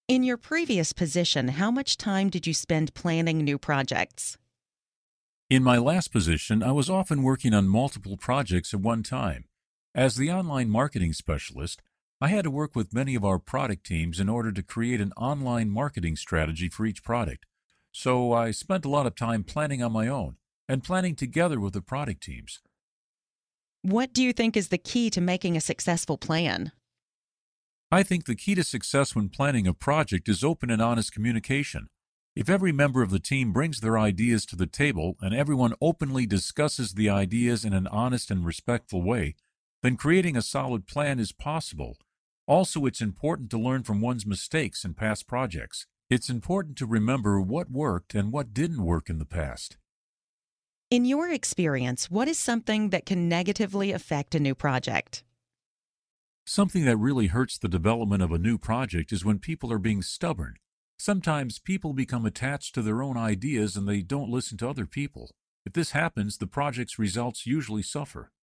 In your previous position, how much time did you spend planning new projects? In my last position, I was often working on multiple projects at one time. As the online marketing specialist, I had to work with many of our product teams in order to create an online marketing strategy for each product. So I spent a lot of time planning on my own and planning together with the product teams. What do you think is the key to making a successful plan? I think the key to success when planning a project is open and honest communication. If every member of the team brings their ideas to the table and everyone openly discusses the ideas in an honest and respectful way, then creating a solid plan is possible. Also, it's important to learn from one's mistakes in past projects. It's important to remember what worked and what didn't work in the past. In your experience, what is something that can negatively affect a new project? Something that really hurts the development of a new project is when people are being stubborn. Sometimes people become attached to their own ideas and they don't listen to other people. If this happens, the project's results usually suffer.